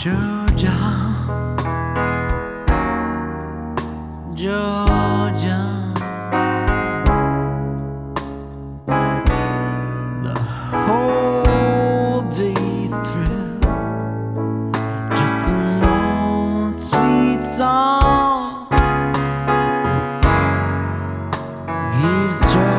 Georgia, Georgia, the whole day through, just an old sweet song keeps